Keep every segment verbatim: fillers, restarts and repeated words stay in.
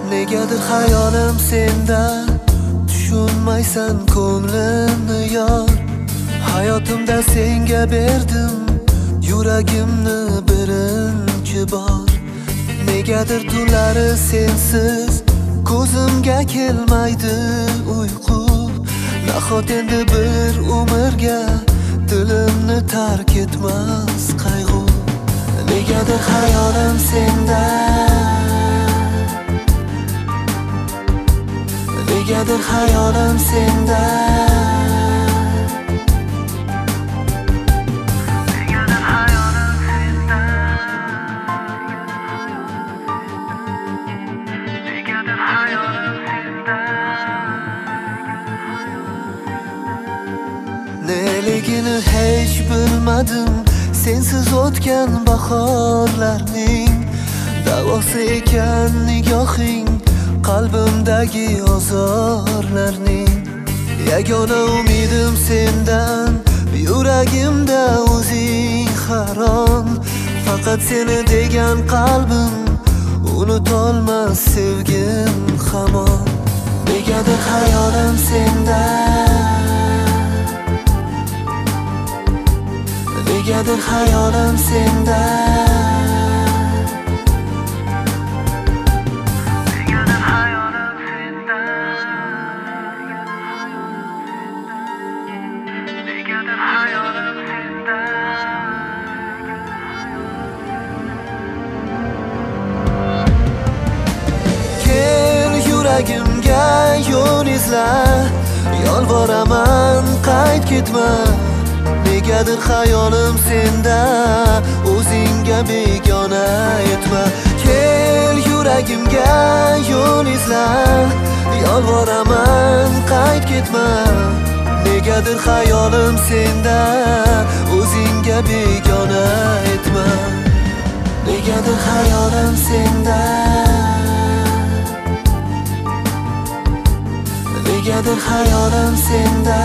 Negadir hayolim senda, tushunmaysan ko'nglimni yor. Hayotimda senga berdim yuragimni birinchi bor. Negadir tunlari sensiz ko'zimga kelmaydi uyqu. Nahot endi bir umrga dilimni tark etmas qayg'u. Negadir hayolim senda, negadir hayolim senda. Neligini hech bilmadim sensiz o'tgan bahorlarning. Davosi ekan nigohing qalbimdagi ozorlarning. Yagona umidim sendan, yuragimda o'zing harom. Faqat seni degan qalbim unutolmas sevgim hamon. Negadir hayolim senda, negadir hayolim senda. Negadir hayolim senda, negadir hayolim senda. Kel yuragimga yo'l izla, yolvoraman qayt ketma. Negadir hayolim senda, o'zingga begona etma. Kel yuragimga yo'l izla, yolvoraman qayt ketma. Negadir hayolim senda, o'zingga begona etma. Negadir hayolim senda, negadir hayolim senda.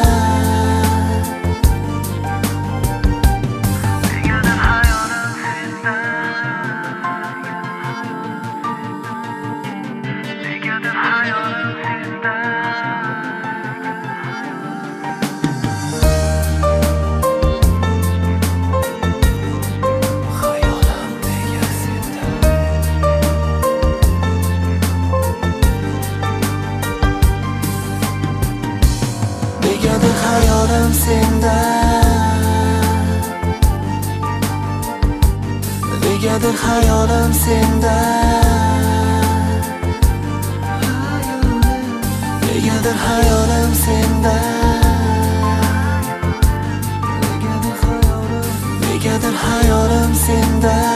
Negadir hayolim senda, negadir hayolim senda. Negadir hayolim senda, negadir hayolim, negadir hayolim senda.